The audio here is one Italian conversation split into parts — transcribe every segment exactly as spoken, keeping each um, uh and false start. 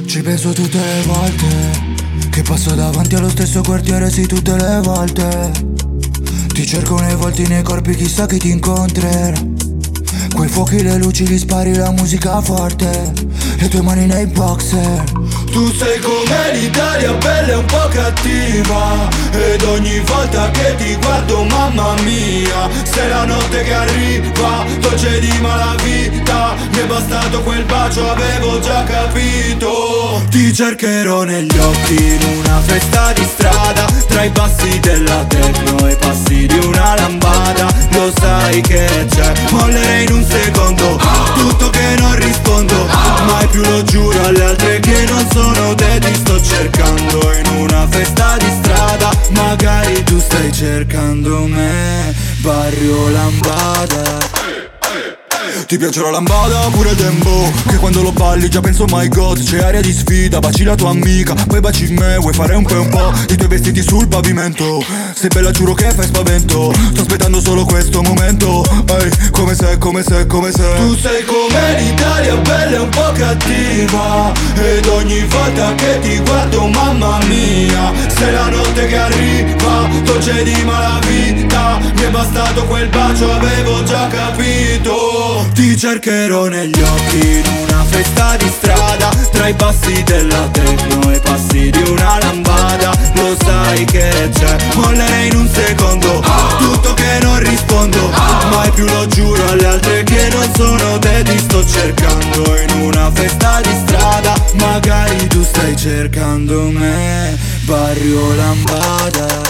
Ci penso tutte le volte che passo davanti allo stesso quartiere, sì, tutte le volte. Ti cerco nei volti, nei corpi, chissà chi ti incontrerà. Quei fuochi, le luci, li spari, la musica forte, le tue mani nei boxer. Tu sei come l'Italia, bella e un po' cattiva, ed ogni volta che ti guardo, mamma mia, sei la notte che arriva, dolce di malavita. Mi è bastato quel bacio, avevo già capito. Ti cercherò negli occhi in una festa di strada, tra i passi della techno e i passi di una lambada. Lo sai che c'è, mollerei in un secondo, tutto che non rispondo, mai più lo giuro alle altre che non sono te. Ti sto cercando in una festa di strada, magari tu stai cercando me, Barrio Lambada. Ti piace la lambada oppure il dembo, che quando lo balli già penso my god. C'è aria di sfida, baci la tua amica, poi baci me, vuoi fare un po' un po' i tuoi vestiti sul pavimento. Sei bella, giuro che fai spavento, sto aspettando solo questo momento. Ehi, come sei, come sei, come sei. Tu sei come l'Italia, bella e un po' cattiva, ed ogni volta che ti guardo, mamma mia, sei la notte che arriva, dolce di malavita. Mi è bastato quel bacio, avevo già capito. Ti cercherò negli occhi in una festa di strada, tra i passi della techno e i passi di una lambada. Lo sai che c'è, mollerei in un secondo, tutto che non rispondo, mai più lo giuro alle altre che non sono te. Ti sto cercando in una festa di strada, magari tu stai cercando me, Barrio Lambada.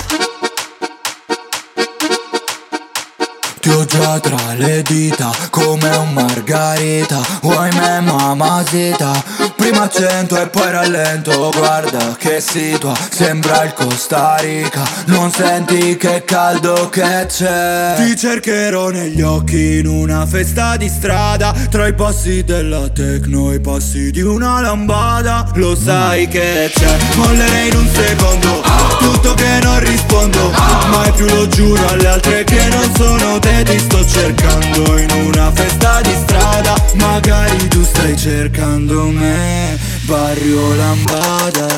Ti ho già tra le dita come un margarita, vuoi me mamacita? Prima accento e poi rallento, guarda che situa, sembra il Costa Rica. Non senti che caldo che c'è? Ti cercherò negli occhi in una festa di strada, tra i passi della techno e i passi di una lambada. Lo sai che c'è, mollerei in un secondo, tutto che non rispondo, mai più lo giuro alle altre che non sono te. Ti sto cercando in una festa di strada, magari tu stai cercando me, Barrio Lambada.